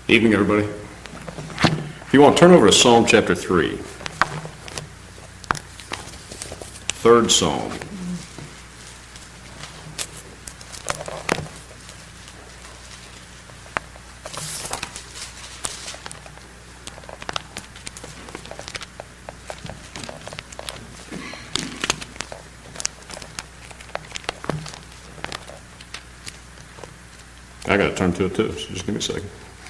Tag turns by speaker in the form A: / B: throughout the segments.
A: Evening, everybody. If you want, turn over to Psalm chapter 3. Third Psalm. I got to turn to it too, so just give me a second.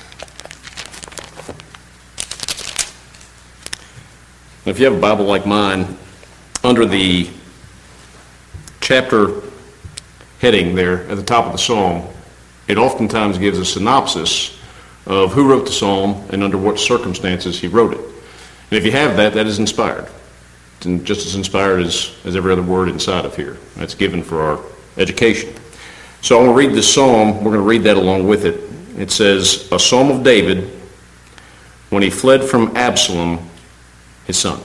A: If you have a Bible like mine, under the chapter heading there at the top of the psalm, it oftentimes gives a synopsis of who wrote the psalm and under what circumstances he wrote it. And if you have that, that is inspired. It's just as inspired as every other word inside of here. That's given for our education. So I want to read this psalm. We're going to read that along with it. It says, a psalm of David when he fled from Absalom, his son.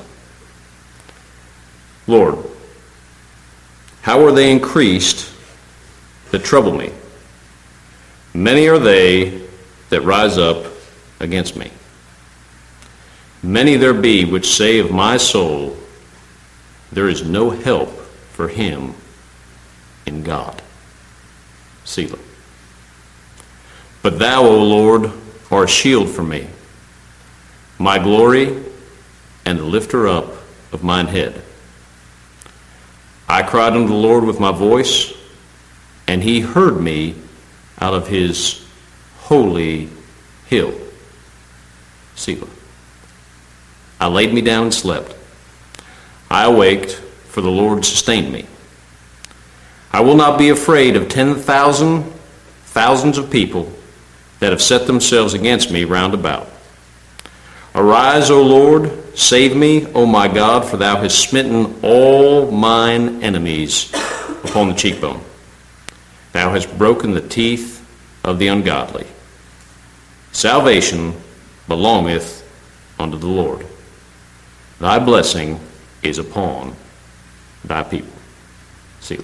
A: Lord, how are they increased that trouble me? Many are they that rise up against me. Many there be which say of my soul, there is no help for him in God. Selah. But thou, O Lord, art a shield for me, my glory and the lifter up of mine head. I cried unto the Lord with my voice, and he heard me out of his holy hill. Selah. I laid me down and slept. I awaked, for the Lord sustained me. I will not be afraid of thousands of people that have set themselves against me round about. Arise, O Lord, save me, O my God, for thou hast smitten all mine enemies upon the cheekbone. Thou hast broken the teeth of the ungodly. Salvation belongeth unto the Lord. Thy blessing is upon thy people. Selah.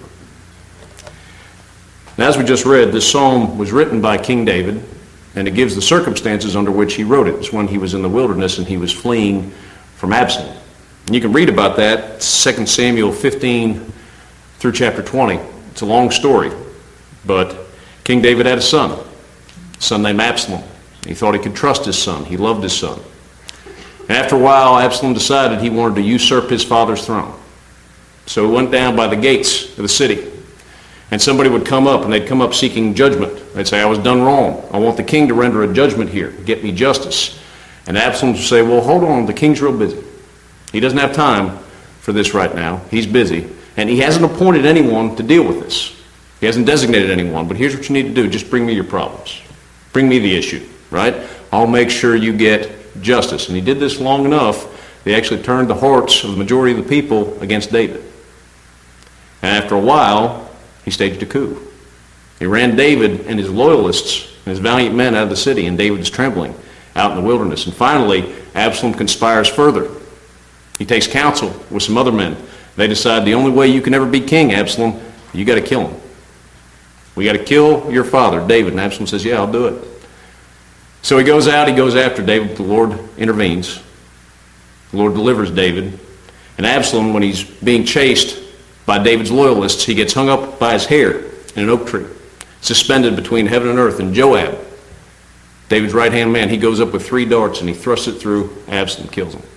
A: Now, as we just read, this psalm was written by King David, and it gives the circumstances under which he wrote it. It's when he was in the wilderness and he was fleeing from Absalom. And you can read about that, 2 Samuel 15 through chapter 20. It's a long story, but King David had a son named Absalom. He thought he could trust his son. He loved his son. And after a while, Absalom decided he wanted to usurp his father's throne. So he went down by the gates of the city. And somebody would come up, and they'd come up seeking judgment. They'd say, I was done wrong. I want the king to render a judgment here, get me justice. And Absalom would say, well, hold on, the king's real busy. He doesn't have time for this right now. He's busy. And he hasn't appointed anyone to deal with this. He hasn't designated anyone, but here's what you need to do. Just bring me your problems. Bring me the issue, right? I'll make sure you get justice. And he did this long enough, they actually turned the hearts of the majority of the people against David. And after a while, he staged a coup. He ran David and his loyalists and his valiant men out of the city, and David is trembling out in the wilderness. And finally, Absalom conspires further. He takes counsel with some other men. They decide the only way you can ever be king, Absalom, you got to kill him. We got to kill your father, David. And Absalom says, yeah, I'll do it. So he goes out, he goes after David. The Lord intervenes. The Lord delivers David. And Absalom, when he's being chased by David's loyalists, he gets hung up by his hair in an oak tree, suspended between heaven and earth. And Joab, David's right-hand man, he goes up with 3 darts and he thrusts it through Absalom, kills him.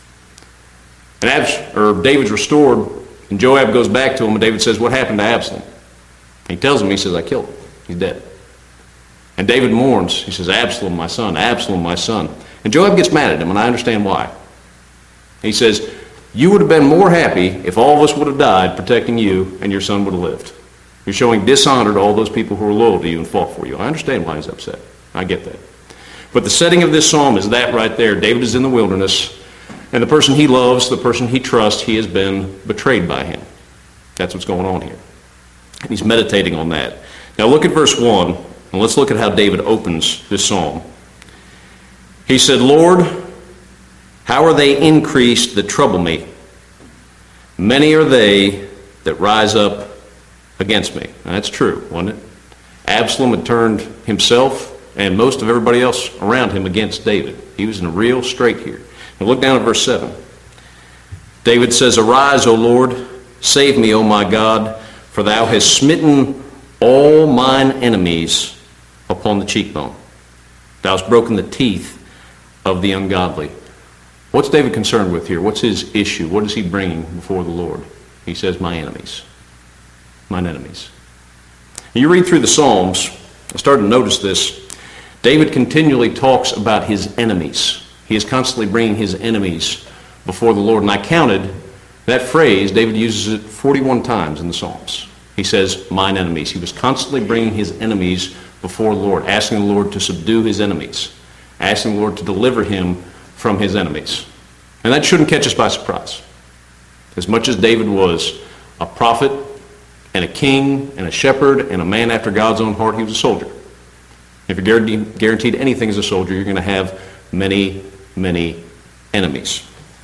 A: And David's restored, and Joab goes back to him, and David says, what happened to Absalom? And he tells him, he says, I killed him. He's dead. And David mourns. He says, Absalom, my son, Absalom, my son. And Joab gets mad at him, and I understand why. He says, you would have been more happy if all of us would have died protecting you and your son would have lived. You're showing dishonor to all those people who are loyal to you and fought for you. I understand why he's upset. I get that. But the setting of this psalm is that right there. David is in the wilderness, and the person he loves, the person he trusts, he has been betrayed by him. That's what's going on here. And he's meditating on that. Now look at verse 1, and let's look at how David opens this psalm. He said, Lord, how are they increased that trouble me? Many are they that rise up against me. Now, that's true, wasn't it? Absalom had turned himself and most of everybody else around him against David. He was in a real strait here. Now look down at verse 7. David says, "Arise, O Lord, save me, O my God, for thou hast smitten all mine enemies upon the cheekbone. Thou hast broken the teeth of the ungodly." What's David concerned with here? What's his issue? What is he bringing before the Lord? He says, my enemies. Mine enemies. You read through the Psalms, I started to notice this. David continually talks about his enemies. He is constantly bringing his enemies before the Lord. And I counted that phrase, David uses it 41 times in the Psalms. He says, mine enemies. He was constantly bringing his enemies before the Lord, asking the Lord to subdue his enemies, asking the Lord to deliver him from his enemies. And that shouldn't catch us by surprise. As much as David was a prophet and a king and a shepherd and a man after God's own heart, he was a soldier. If you're guaranteed anything as a soldier, you're going to have many, many enemies.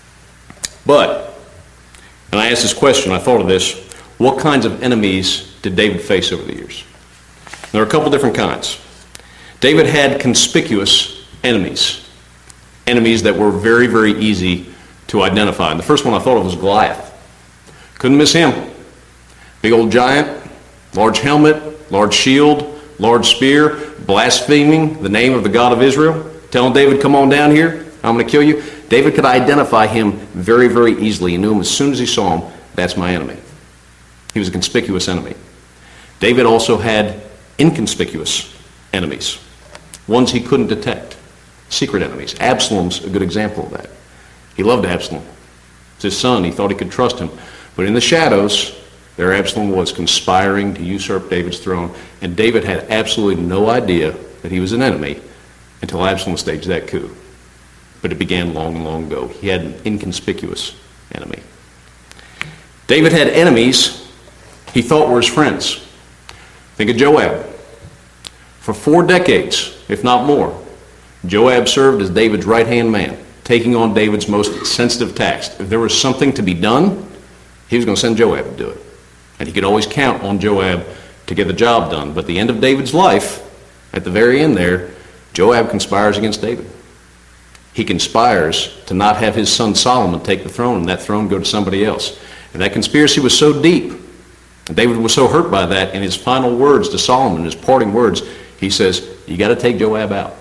A: But, and I asked this question, I thought of this, what kinds of enemies did David face over the years? There are a couple different kinds. David had conspicuous enemies. Enemies that were very, very easy to identify. And the first one I thought of was Goliath. Couldn't miss him. Big old giant, large helmet, large shield, large spear, blaspheming the name of the God of Israel, telling David, come on down here, I'm going to kill you. David could identify him very, very easily. He knew him as soon as he saw him, that's my enemy. He was a conspicuous enemy. David also had inconspicuous enemies, ones he couldn't detect, secret enemies. Absalom's a good example of that. He loved Absalom. It's his son. He thought he could trust him. But in the shadows, there Absalom was conspiring to usurp David's throne, and David had absolutely no idea that he was an enemy until Absalom staged that coup. But it began long, long ago. He had an inconspicuous enemy. David had enemies he thought were his friends. Think of Joab. For 4 decades, if not more, Joab served as David's right-hand man, taking on David's most sensitive task. If there was something to be done, he was going to send Joab to do it. And he could always count on Joab to get the job done. But at the end of David's life, at the very end there, Joab conspires against David. He conspires to not have his son Solomon take the throne and that throne go to somebody else. And that conspiracy was so deep, and David was so hurt by that, in his final words to Solomon, his parting words, he says, you got to take Joab out.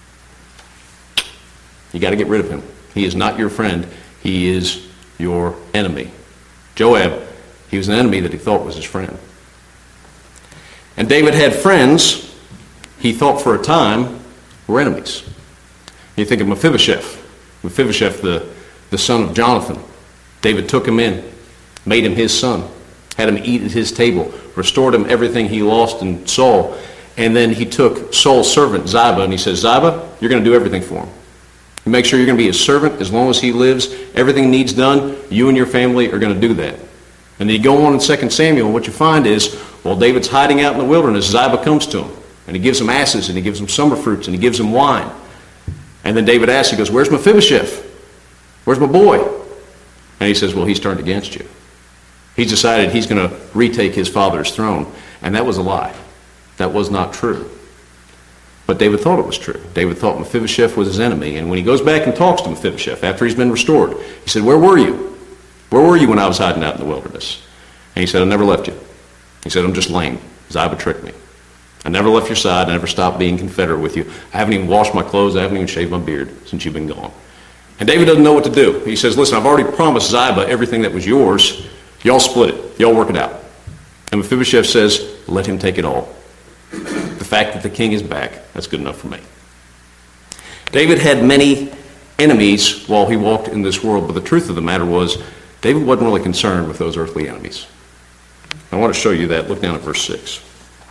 A: You got to get rid of him. He is not your friend. He is your enemy. Joab, he was an enemy that he thought was his friend. And David had friends he thought for a time were enemies. You think of Mephibosheth. Mephibosheth, the son of Jonathan. David took him in, made him his son, had him eat at his table, restored him everything he lost in Saul. And then he took Saul's servant, Ziba, and he says, Ziba, you're going to do everything for him. You make sure you're going to be his servant as long as he lives. Everything needs done, you and your family are going to do that. And then you go on in 2 Samuel, and what you find is, while David's hiding out in the wilderness, Ziba comes to him. And he gives him asses, and he gives him summer fruits, and he gives him wine. And then David asks, he goes, where's Mephibosheth? Where's my boy? And he says, well, he's turned against you. He's decided he's going to retake his father's throne. And that was a lie. That was not true. But David thought it was true. David thought Mephibosheth was his enemy. And when he goes back and talks to Mephibosheth after he's been restored, he said, where were you? Where were you when I was hiding out in the wilderness? And he said, I never left you. He said, I'm just lame. Ziba tricked me. I never left your side. I never stopped being confederate with you. I haven't even washed my clothes. I haven't even shaved my beard since you've been gone. And David doesn't know what to do. He says, listen, I've already promised Ziba everything that was yours. Y'all split it. Y'all work it out. And Mephibosheth says, let him take it all. The fact that the king is back, that's good enough for me. David had many enemies while he walked in this world, but the truth of the matter was, David wasn't really concerned with those earthly enemies. I want to show you that. Look down at verse 6.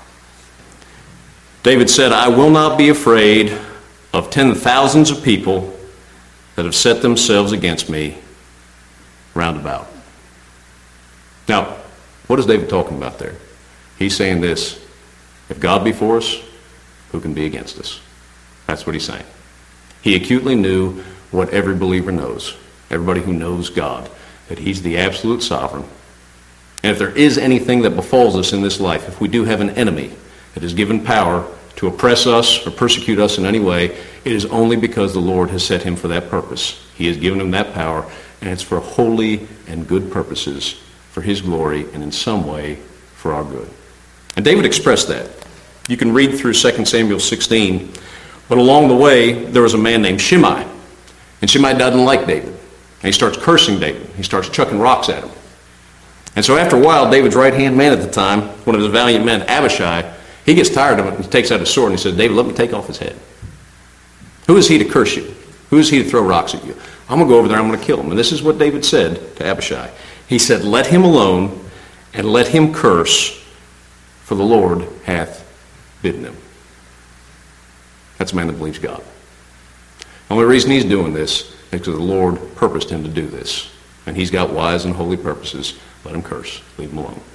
A: David said, I will not be afraid of 10,000s of people that have set themselves against me round about. Now, what is David talking about there? He's saying this, if God be for us, who can be against us? That's what he's saying. He acutely knew what every believer knows, everybody who knows God, that he's the absolute sovereign. And if there is anything that befalls us in this life, if we do have an enemy that is given power to oppress us or persecute us in any way, it is only because the Lord has set him for that purpose. He has given him that power, and it's for holy and good purposes, for his glory, and in some way for our good. And David expressed that. You can read through 2 Samuel 16, but along the way, there was a man named Shimei. And Shimei doesn't like David. And he starts cursing David. He starts chucking rocks at him. And so after a while, David's right-hand man at the time, one of his valiant men, Abishai, he gets tired of it and he takes out his sword and he says, David, let me take off his head. Who is he to curse you? Who is he to throw rocks at you? I'm going to go over there, I'm going to kill him. And this is what David said to Abishai. He said, let him alone and let him curse, for the Lord hath bidden him. That's a man that believes God. The only reason he's doing this is because the Lord purposed him to do this. And he's got wise and holy purposes. Let him curse. Leave him alone.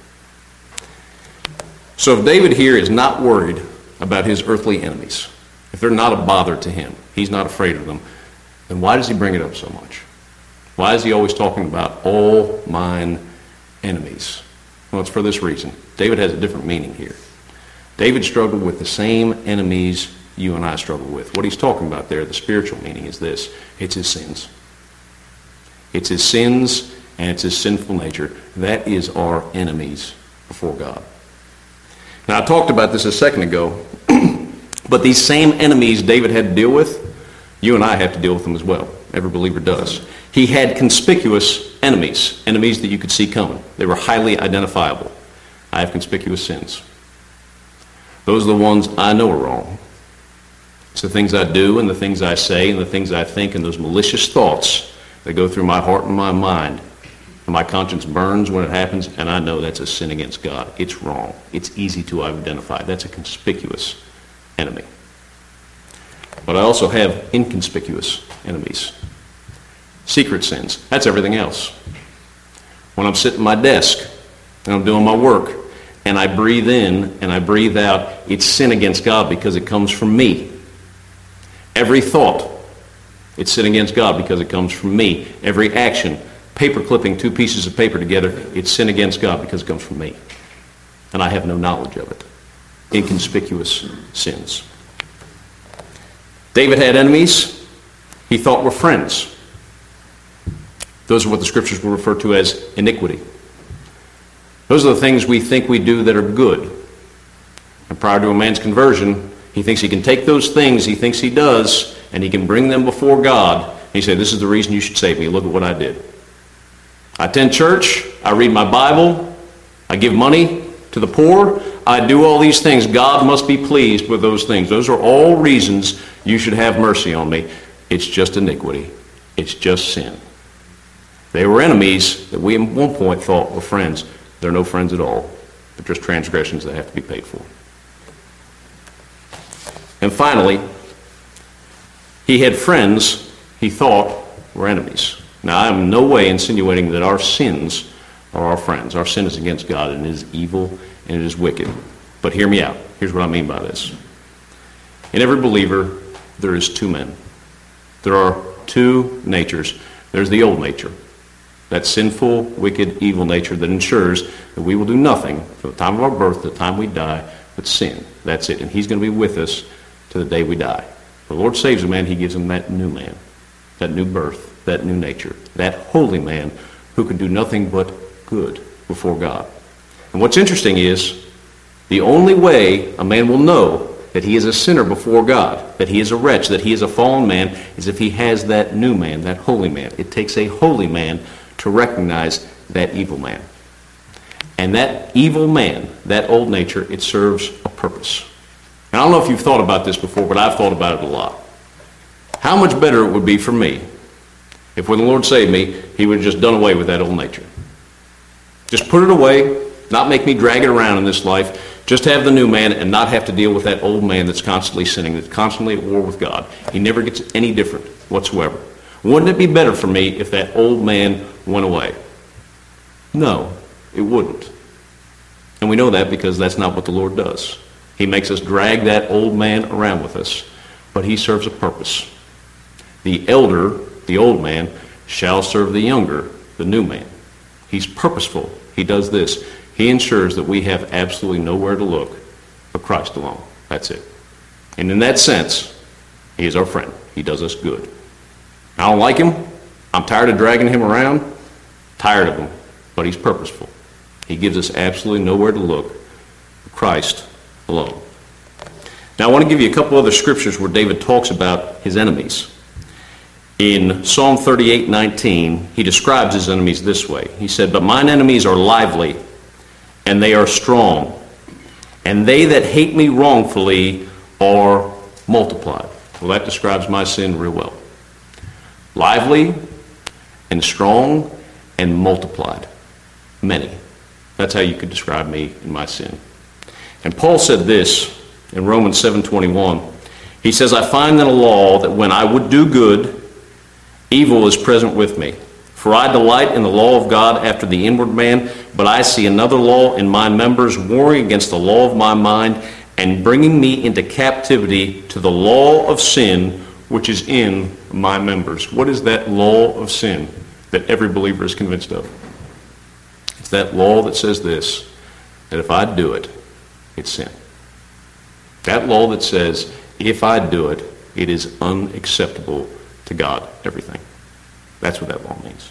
A: So if David here is not worried about his earthly enemies, if they're not a bother to him, he's not afraid of them, then why does he bring it up so much? Why is he always talking about all mine enemies? Well, it's for this reason. David has a different meaning here. David struggled with the same enemies you and I struggle with. What he's talking about there, the spiritual meaning, is this. It's his sins. It's his sins and it's his sinful nature. That is our enemies before God. Now, I talked about this a second ago, but these same enemies David had to deal with, you and I have to deal with them as well. Every believer does. He had conspicuous enemies, enemies that you could see coming. They were highly identifiable. I have conspicuous sins. Those are the ones I know are wrong. It's the things I do and the things I say and the things I think and those malicious thoughts that go through my heart and my mind. And my conscience burns when it happens, and I know that's a sin against God. It's wrong. It's easy to identify. That's a conspicuous enemy. But I also have inconspicuous enemies. Secret sins. That's everything else. When I'm sitting at my desk and I'm doing my work and I breathe in and I breathe out, it's sin against God because it comes from me. Every thought, it's sin against God because it comes from me. Every action, paper clipping two pieces of paper together, it's sin against God because it comes from me. And I have no knowledge of it. Inconspicuous sins. David had enemies he thought were friends. Those are what the scriptures will refer to as iniquity. Those are the things we think we do that are good. And prior to a man's conversion, he thinks he can take those things he thinks he does and he can bring them before God. And he said, this is the reason you should save me. Look at what I did. I attend church. I read my Bible. I give money to the poor. I do all these things. God must be pleased with those things. Those are all reasons you should have mercy on me. It's just iniquity. It's just sin. They were enemies that we at one point thought were friends. They're no friends at all. They're just transgressions that have to be paid for. And finally, he had friends he thought were enemies. Now, I am in no way insinuating that our sins are our friends. Our sin is against God, and it is evil, and it is wicked. But hear me out. Here's what I mean by this. In every believer, there is two men. There are two natures. There's the old nature, that sinful, wicked, evil nature that ensures that we will do nothing from the time of our birth to the time we die but sin. That's it. And he's going to be with us to the day we die. The Lord saves a man, he gives him that new man, that new birth, that new nature, that holy man who can do nothing but good before God. And what's interesting is the only way a man will know that he is a sinner before God, that he is a wretch, that he is a fallen man, is if he has that new man, that holy man. It takes a holy man to recognize that evil man. And that evil man, that old nature, it serves a purpose. And I don't know if you've thought about this before, but I've thought about it a lot. How much better it would be for me if when the Lord saved me, he would have just done away with that old nature. Just put it away, not make me drag it around in this life, just have the new man and not have to deal with that old man that's constantly sinning, that's constantly at war with God. He never gets any different whatsoever. Wouldn't it be better for me if that old man went away? No, it wouldn't. And we know that because that's not what the Lord does. He makes us drag that old man around with us, but he serves a purpose. The elder, the old man, shall serve the younger, the new man. He's purposeful. He does this. He ensures that we have absolutely nowhere to look but Christ alone. That's it. And in that sense, he is our friend. He does us good. I don't like him. I'm tired of dragging him around. Tired of him. But he's purposeful. He gives us absolutely nowhere to look. Christ alone. Now I want to give you a couple other scriptures where David talks about his enemies. In Psalm 38:19, he describes his enemies this way. He said, "But mine enemies are lively, and they are strong, and they that hate me wrongfully are multiplied." Well, that describes my sin real well. Lively and strong and multiplied. Many. That's how you could describe me in my sin. And Paul said this in Romans 7:21. He says, "I find in a law that when I would do good, evil is present with me. For I delight in the law of God after the inward man, but I see another law in my members, warring against the law of my mind, and bringing me into captivity to the law of sin, which is in my members." What is that law of sin that every believer is convinced of? It's that law that says this, that if I do it, it's sin. That law that says, if I do it, it is unacceptable to God, everything. That's what that law means.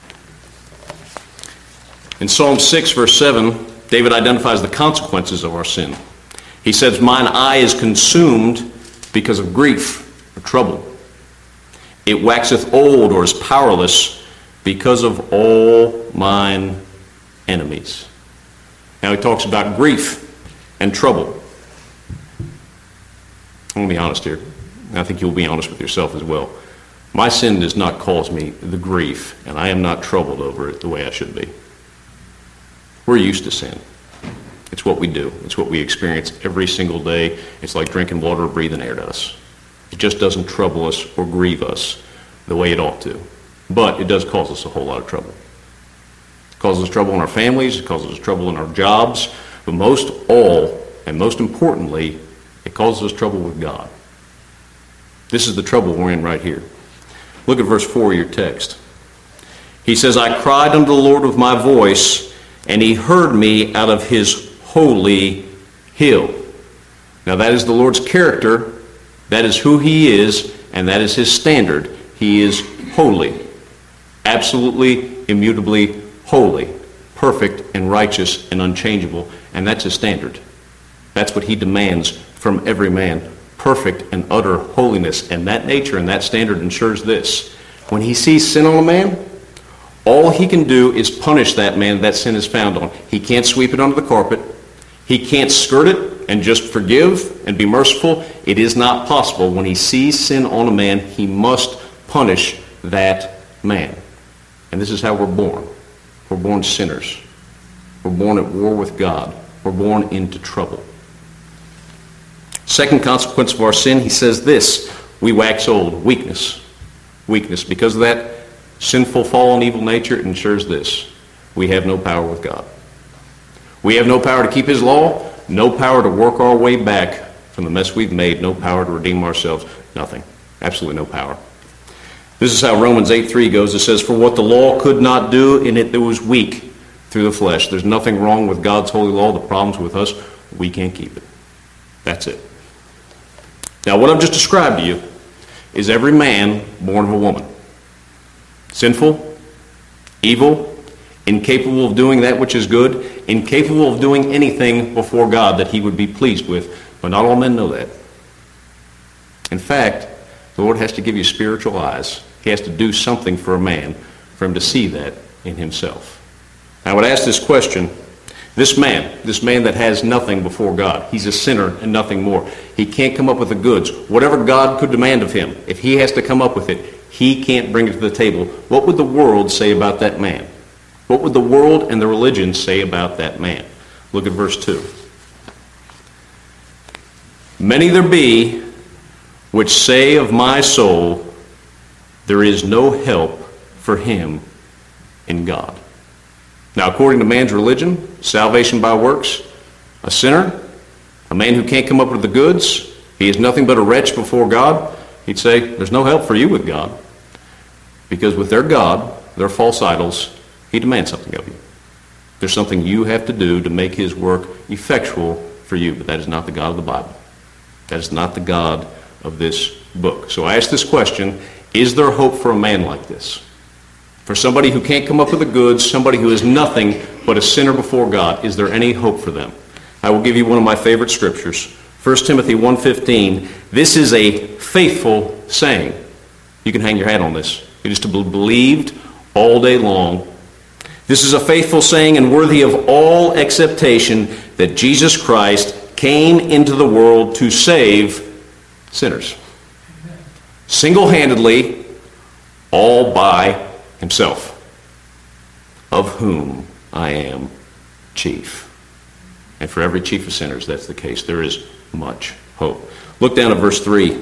A: In Psalm 6, verse 7, David identifies the consequences of our sin. He says, "Mine eye is consumed because of grief or trouble. It waxeth old or is powerless because of all mine enemies." Now he talks about grief and trouble. I'm going to be honest here. I think you'll be honest with yourself as well. My sin does not cause me the grief, and I am not troubled over it the way I should be. We're used to sin. It's what we do. It's what we experience every single day. It's like drinking water or breathing air to us. It just doesn't trouble us or grieve us the way it ought to. But it does cause us a whole lot of trouble. It causes us trouble in our families. It causes us trouble in our jobs. But most all, and most importantly, it causes us trouble with God. This is the trouble we're in right here. Look at verse 4 of your text. He says, "I cried unto the Lord with my voice, and he heard me out of his holy hill." Now that is the Lord's character. That is who he is, and that is his standard. He is holy. Absolutely, immutably holy. Perfect and righteous and unchangeable. And that's his standard. That's what he demands from every man. Perfect and utter holiness. And that nature and that standard ensures this. When he sees sin on a man, all he can do is punish that man that sin is found on. He can't sweep it under the carpet. He can't skirt it and just forgive and be merciful. It is not possible. When he sees sin on a man, he must punish that man. And this is how we're born. We're born sinners. We're born at war with God. We're born into trouble. Second consequence of our sin, he says this, we wax old. Weakness. Weakness. Because of that sinful, fallen, evil nature, it ensures this. We have no power with God. We have no power to keep his law, no power to work our way back from the mess we've made, no power to redeem ourselves, nothing. Absolutely no power. This is how Romans 8:3 goes. It says, "For what the law could not do, in it was weak through the flesh." There's nothing wrong with God's holy law. The problem's with us. We can't keep it. That's it. Now, what I've just described to you is every man born of a woman. Sinful, evil, incapable of doing that which is good, incapable of doing anything before God that he would be pleased with. But not all men know that. In fact, the Lord has to give you spiritual eyes. He has to do something for a man for him to see that in himself. I would ask this question. This man that has nothing before God, he's a sinner and nothing more. He can't come up with the goods. Whatever God could demand of him, if he has to come up with it, he can't bring it to the table. What would the world say about that man? What would the world and the religion say about that man? Look at verse 2. "Many there be which say of my soul, there is no help for him in God." Now, according to man's religion, salvation by works, a sinner, a man who can't come up with the goods, he is nothing but a wretch before God, he'd say, there's no help for you with God. Because with their God, their false idols, he demands something of you. There's something you have to do to make his work effectual for you, but that is not the God of the Bible. That is not the God of this book. So I ask this question, is there hope for a man like this? For somebody who can't come up with the goods, somebody who is nothing but a sinner before God, is there any hope for them? I will give you one of my favorite scriptures. 1 Timothy 1:15. This is a faithful saying. You can hang your hat on this. It is to be believed all day long. This is a faithful saying and worthy of all acceptation that Jesus Christ came into the world to save sinners. Single-handedly, all by himself, of whom I am chief. And for every chief of sinners, that's the case. There is much hope. Look down at verse 3.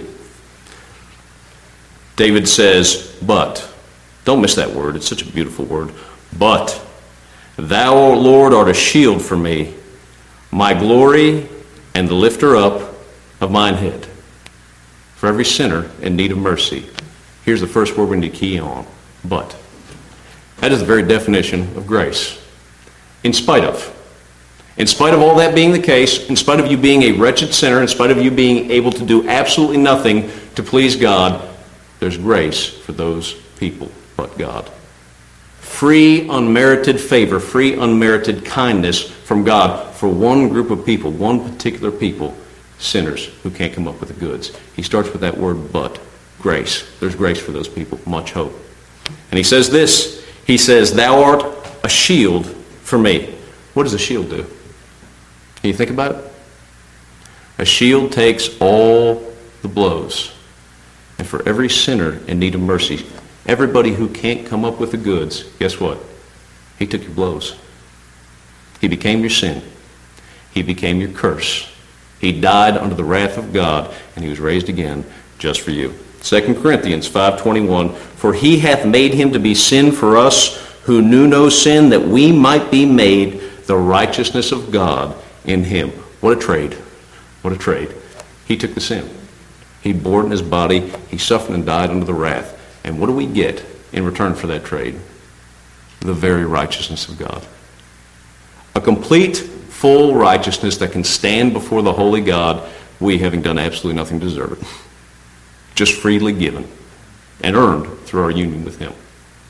A: David says, but. Don't miss that word. It's such a beautiful word. But thou, O Lord, art a shield for me, my glory and the lifter up of mine head. For every sinner in need of mercy. Here's the first word we need to key on. But. That is the very definition of grace. In spite of. In spite of all that being the case, in spite of you being a wretched sinner, in spite of you being able to do absolutely nothing to please God, there's grace for those people but God. Free, unmerited favor, free, unmerited kindness from God for one group of people, one particular people, sinners who can't come up with the goods. He starts with that word, but. Grace. There's grace for those people. Much hope. And he says this. He says, thou art a shield for me. What does a shield do? Can you think about it? A shield takes all the blows. And for every sinner in need of mercy, everybody who can't come up with the goods, guess what? He took your blows. He became your sin. He became your curse. He died under the wrath of God, and he was raised again just for you. 2 Corinthians 5:21, for he hath made him to be sin for us who knew no sin, that we might be made the righteousness of God in him. What a trade. What a trade. He took the sin. He bore it in his body. He suffered and died under the wrath. And what do we get in return for that trade? The very righteousness of God. A complete, full righteousness that can stand before the holy God, we having done absolutely nothing to deserve it. Just freely given and earned through our union with him.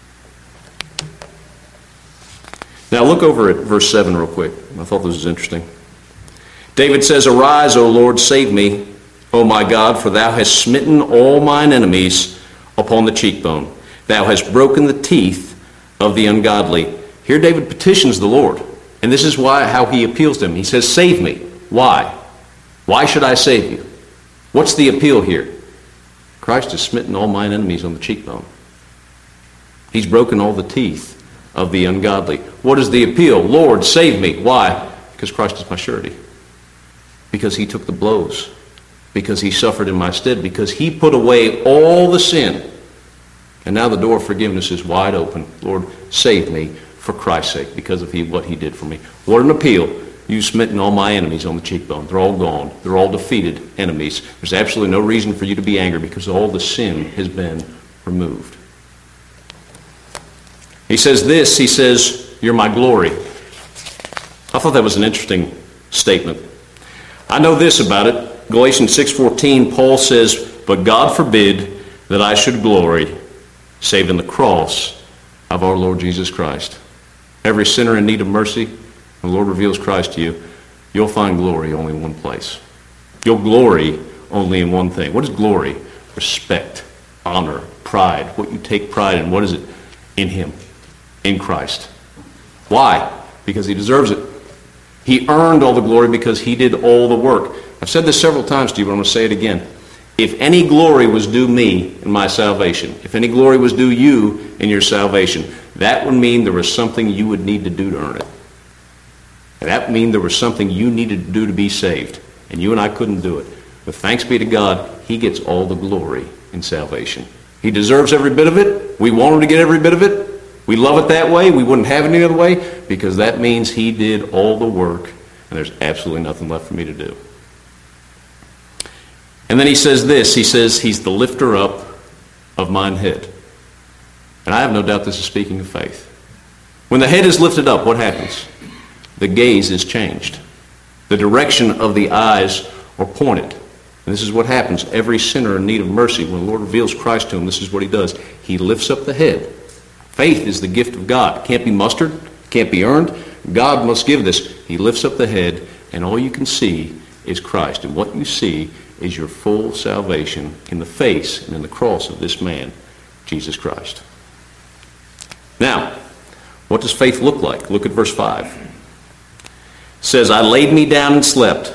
A: Now look over at verse 7 real quick. I thought this was interesting. David says, arise, O Lord, save me, O my God, for thou hast smitten all mine enemies upon the cheekbone. Thou hast broken the teeth of the ungodly. Here David petitions the Lord. And this is how he appeals to him. He says, save me. Why? Why should I save you? What's the appeal here? Christ has smitten all mine enemies on the cheekbone. He's broken all the teeth of the ungodly. What is the appeal? Lord, save me. Why? Because Christ is my surety. Because he took the blows. Because he suffered in my stead. Because he put away all the sin. And now the door of forgiveness is wide open. Lord, save me for Christ's sake, because of what he did for me. What an appeal. You've smitten all my enemies on the cheekbone. They're all gone. They're all defeated enemies. There's absolutely no reason for you to be angry because all the sin has been removed. He says this, he says, you're my glory. I thought that was an interesting statement. I know this about it. Galatians 6:14, Paul says, but God forbid that I should glory, save in the cross of our Lord Jesus Christ. Every sinner in need of mercy, when the Lord reveals Christ to you, you'll find glory only in one place. You'll glory only in one thing. What is glory? Respect, honor, pride. What you take pride in, what is it? In him, in Christ. Why? Because he deserves it. He earned all the glory because he did all the work. I've said this several times to you, but I'm going to say it again. If any glory was due me in my salvation, if any glory was due you in your salvation, that would mean there was something you would need to do to earn it. And that would mean there was something you needed to do to be saved. And you and I couldn't do it. But thanks be to God, he gets all the glory in salvation. He deserves every bit of it. We want him to get every bit of it. We love it that way. We wouldn't have it any other way, because that means he did all the work, and there's absolutely nothing left for me to do. And then he says this. He says he's the lifter up of mine head. And I have no doubt this is speaking of faith. When the head is lifted up, what happens? The gaze is changed. The direction of the eyes are pointed. And this is what happens. Every sinner in need of mercy, when the Lord reveals Christ to him, this is what he does. He lifts up the head. Faith is the gift of God. It can't be mustered. It can't be earned. God must give this. He lifts up the head, and all you can see is Christ. And what you see is your full salvation in the face and in the cross of this man, Jesus Christ. Now, what does faith look like? Look at verse 5. It says, I laid me down and slept.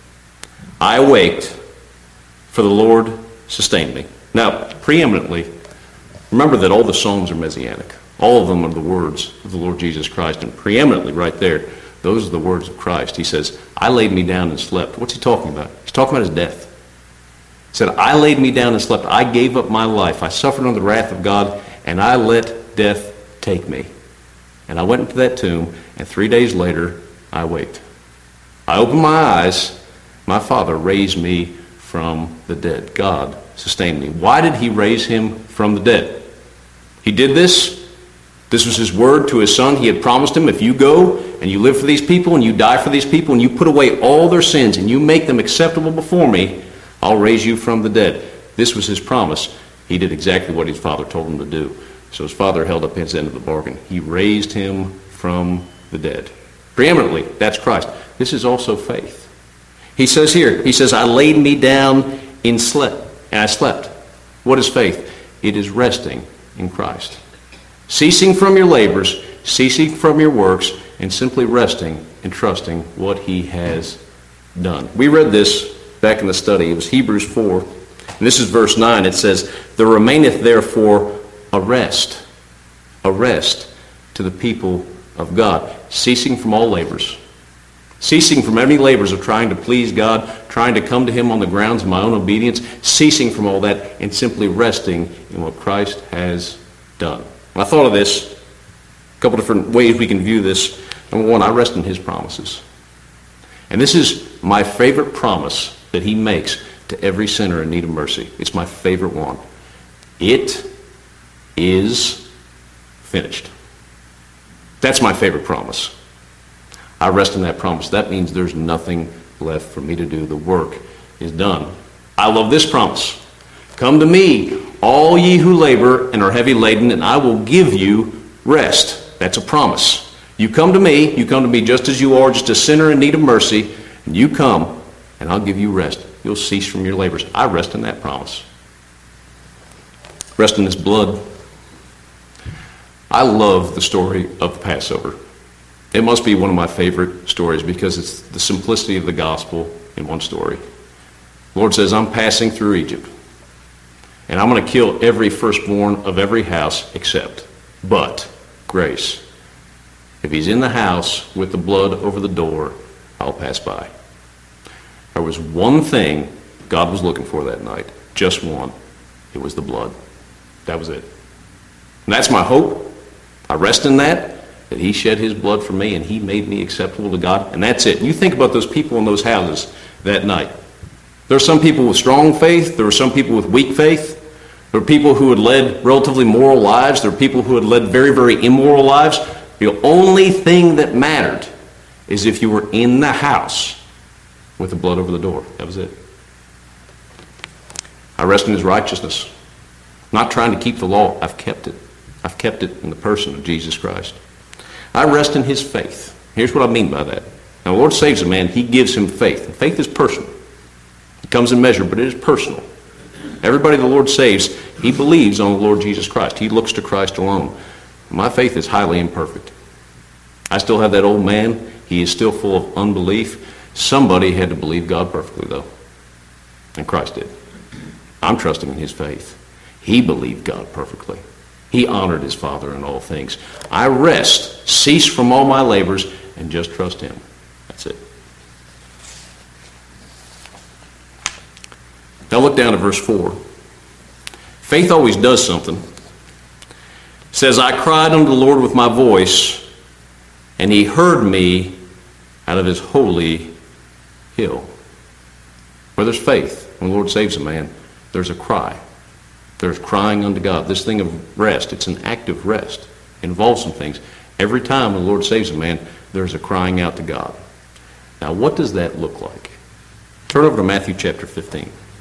A: I awaked, for the Lord sustained me. Now, preeminently, remember that all the Psalms are messianic. All of them are the words of the Lord Jesus Christ. And preeminently right there, those are the words of Christ. He says, I laid me down and slept. What's he talking about? He's talking about his death. He said, I laid me down and slept. I gave up my life. I suffered under the wrath of God, and I let death take me. And I went into that tomb, and 3 days later, I awaked. I opened my eyes. My Father raised me from the dead. God sustained me. Why did he raise him from the dead? He did this. This was his word to his son. He had promised him, if you go and you live for these people and you die for these people and you put away all their sins and you make them acceptable before me, I'll raise you from the dead. This was his promise. He did exactly what his father told him to do. So his father held up his end of the bargain. He raised him from the dead. Preeminently, that's Christ. This is also faith. He says here, he says, I laid me down and I slept. What is faith? It is resting in Christ. Ceasing from your labors, ceasing from your works, and simply resting and trusting what he has done. We read this back in the study. It was Hebrews 4. And this is verse 9. It says, there remaineth therefore a rest to the people of God, ceasing from all labors. Ceasing from any labors of trying to please God, trying to come to him on the grounds of my own obedience, ceasing from all that and simply resting in what Christ has done. I thought of this, a couple different ways we can view this. Number one, I rest in his promises. And this is my favorite promise that he makes to every sinner in need of mercy. It's my favorite one. It is finished. That's my favorite promise. I rest in that promise. That means there's nothing left for me to do. The work is done. I love this promise. Come to me, all ye who labor and are heavy laden, and I will give you rest. That's a promise. You come to me just as you are, just a sinner in need of mercy, and you come, and I'll give you rest. You'll cease from your labors. I rest in that promise. Rest in his blood. I love the story of the Passover. It must be one of my favorite stories because it's the simplicity of the gospel in one story. The Lord says, I'm passing through Egypt, and I'm going to kill every firstborn of every house but grace. If he's in the house with the blood over the door, I'll pass by. There was one thing God was looking for that night, just one. It was the blood. That was it. And that's my hope. I rest in that he shed his blood for me and he made me acceptable to God. And that's it. You think about those people in those houses that night. There are some people with strong faith. There were some people with weak faith. There were people who had led relatively moral lives. There were people who had led very, very immoral lives. The only thing that mattered is if you were in the house with the blood over the door. That was it. I rest in his righteousness. Not trying to keep the law. I've kept it. I've kept it in the person of Jesus Christ. I rest in his faith. Here's what I mean by that. Now, the Lord saves a man. He gives him faith. And faith is personal. It comes in measure, but it is personal. Everybody the Lord saves, he believes on the Lord Jesus Christ. He looks to Christ alone. My faith is highly imperfect. I still have that old man. He is still full of unbelief. Somebody had to believe God perfectly, though. And Christ did. I'm trusting in his faith. He believed God perfectly. He honored his Father in all things. I rest, cease from all my labors, and just trust him. That's it. Now look down to verse 4. Faith always does something. It says, I cried unto the Lord with my voice, and he heard me out of his holy hill. Where there's faith, when the Lord saves a man, there's a cry. There's crying unto God. This thing of rest, it's an active rest. It involves some things. Every time the Lord saves a man, there's a crying out to God. Now, what does that look like? Turn over to Matthew chapter 15.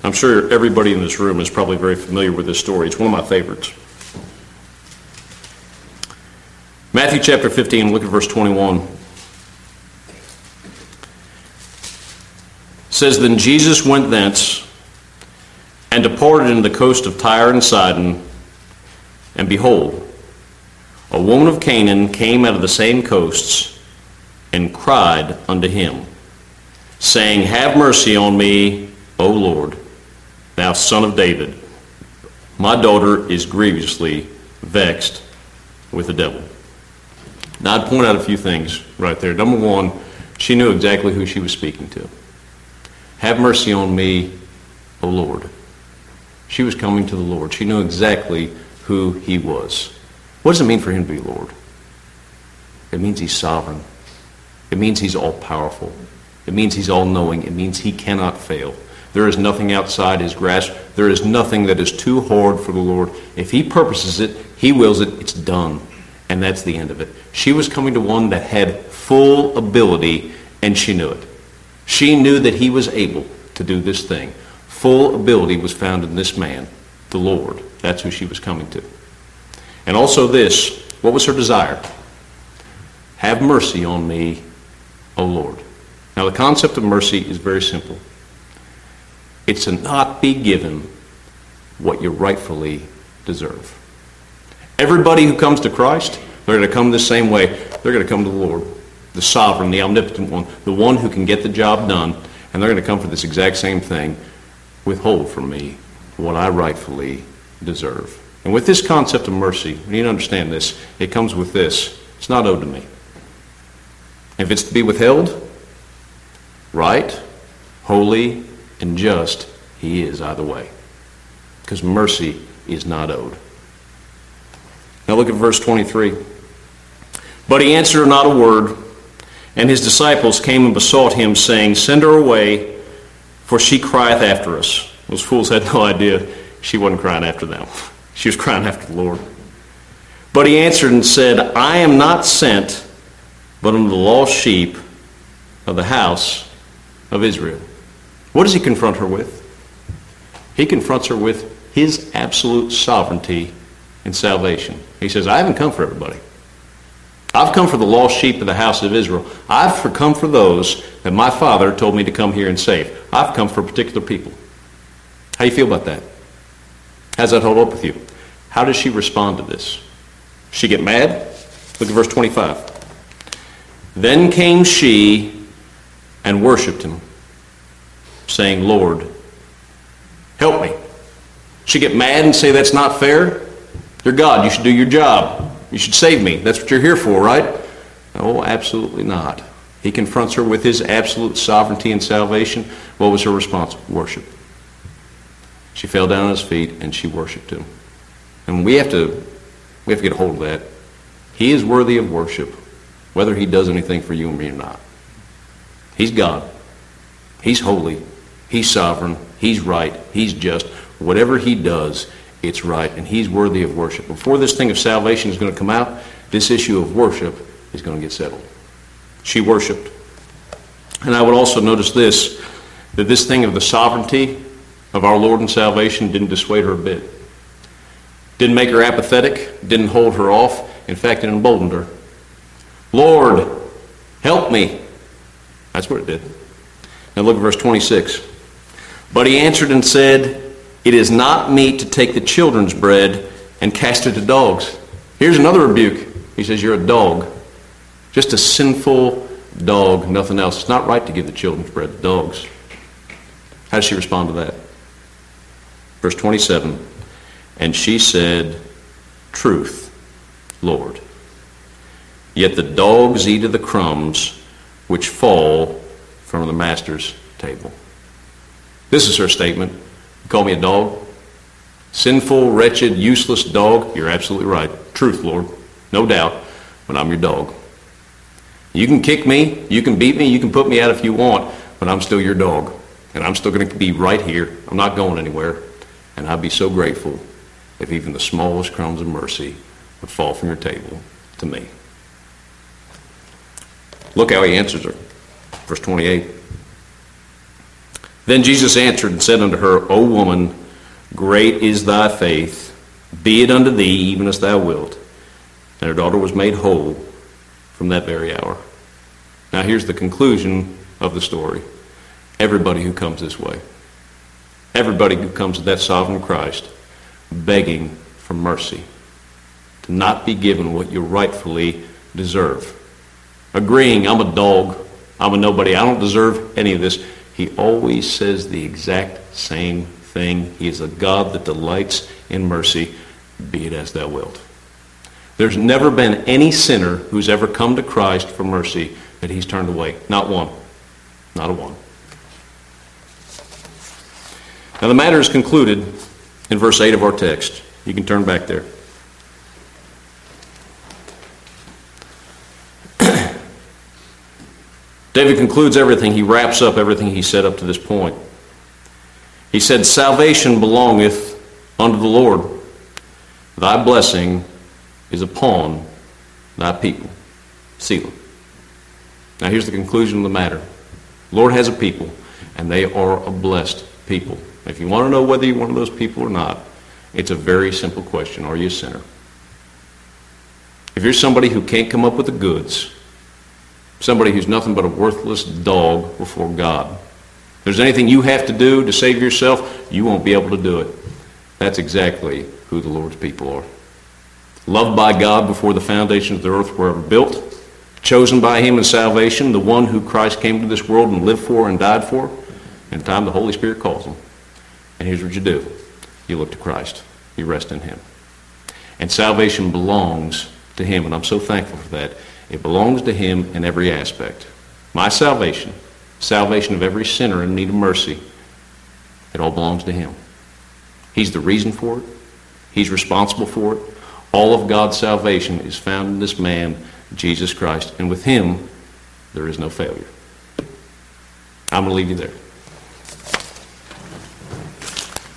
A: I'm sure everybody in this room is probably very familiar with this story. It's one of my favorites. Matthew chapter 15, look at verse 21. It says, Then Jesus went thence and departed into the coast of Tyre and Sidon, and behold, a woman of Canaan came out of the same coasts and cried unto him, saying, Have mercy on me, O Lord, thou son of David. My daughter is grievously vexed with the devil. Now, I'd point out a few things right there. Number one, she knew exactly who she was speaking to. Have mercy on me, O Lord. She was coming to the Lord. She knew exactly who he was. What does it mean for him to be Lord? It means he's sovereign. It means he's all-powerful. It means he's all-knowing. It means he cannot fail. There is nothing outside his grasp. There is nothing that is too hard for the Lord. If he purposes it, he wills it, it's done. And that's the end of it. She was coming to one that had full ability, and she knew it. She knew that he was able to do this thing. Full ability was found in this man, the Lord. That's who she was coming to. And also this, what was her desire? Have mercy on me, O Lord. Now the concept of mercy is very simple. It's to not be given what you rightfully deserve. Everybody who comes to Christ, they're going to come the same way. They're going to come to the Lord, the sovereign, the omnipotent one, the one who can get the job done, and they're going to come for this exact same thing. Withhold from me what I rightfully deserve. And with this concept of mercy, we need to understand this. It comes with this. It's not owed to me. If it's to be withheld, right, holy, and just, he is either way. Because mercy is not owed. Now look at verse 23. But he answered her not a word, and his disciples came and besought him, saying, Send her away, for she crieth after us. Those fools had no idea she wasn't crying after them. She was crying after the Lord. But he answered and said, I am not sent, but unto the lost sheep of the house of Israel. What does he confront her with? He confronts her with his absolute sovereignty and salvation. He says, I haven't come for everybody. I've come for the lost sheep of the house of Israel. I've come for those that my Father told me to come here and save. I've come for particular people. How do you feel about that? How does that hold up with you? How does she respond to this? She get mad? Look at verse 25. Then came she and worshipped him, saying, Lord, help me. She get mad and say that's not fair? You're God. You should do your job. You should save me. That's what you're here for, right? Oh, absolutely not. He confronts her with his absolute sovereignty and salvation. What was her response? Worship. She fell down at his feet and she worshiped him. And we have to get a hold of that. He is worthy of worship, whether he does anything for you and me or not. He's God. He's holy. He's sovereign. He's right. He's just. Whatever he does, it's right, and he's worthy of worship. Before this thing of salvation is going to come out, this issue of worship is going to get settled. She worshiped. And I would also notice this, that this thing of the sovereignty of our Lord and salvation didn't dissuade her a bit. Didn't make her apathetic, didn't hold her off. In fact, it emboldened her. Lord, help me. That's what it did. Now look at verse 26. But he answered and said, It is not meet to take the children's bread and cast it to dogs. Here's another rebuke. He says, you're a dog. Just a sinful dog, nothing else. It's not right to give the children's bread to dogs. How does she respond to that? Verse 27. And she said, Truth, Lord. Yet the dogs eat of the crumbs which fall from the master's table. This is her statement. You call me a dog? Sinful, wretched, useless dog? You're absolutely right. Truth, Lord. No doubt. But I'm your dog. You can kick me, you can beat me, you can put me out if you want, but I'm still your dog. And I'm still going to be right here. I'm not going anywhere. And I'd be so grateful if even the smallest crumbs of mercy would fall from your table to me. Look how he answers her. Verse 28. Then Jesus answered and said unto her, O woman, great is thy faith. Be it unto thee even as thou wilt. And her daughter was made whole from that very hour. Now here's the conclusion of the story. Everybody who comes this way, everybody who comes to that sovereign Christ, begging for mercy, to not be given what you rightfully deserve, agreeing, I'm a dog, I'm a nobody, I don't deserve any of this. He always says the exact same thing. He is a God that delights in mercy, be it as thou wilt. There's never been any sinner who's ever come to Christ for mercy that he's turned away. Not one. Not a one. Now the matter is concluded in verse 8 of our text. You can turn back there. David concludes everything. He wraps up everything he said up to this point. He said, salvation belongeth unto the Lord. Thy blessing is upon thy people. Selah. Now here's the conclusion of the matter. The Lord has a people, and they are a blessed people. If you want to know whether you're one of those people or not, it's a very simple question. Are you a sinner? If you're somebody who can't come up with the goods, somebody who's nothing but a worthless dog before God, if there's anything you have to do to save yourself, you won't be able to do it. That's exactly who the Lord's people are. Loved by God before the foundations of the earth were ever built, chosen by him in salvation, the one who Christ came to this world and lived for and died for. In time the Holy Spirit calls them. And here's what you do. You look to Christ. You rest in him. And salvation belongs to him, and I'm so thankful for that. It belongs to him in every aspect. My salvation, salvation of every sinner in need of mercy, it all belongs to him. He's the reason for it. He's responsible for it. All of God's salvation is found in this man, Jesus Christ, and with him, there is no failure. I'm going to leave you there.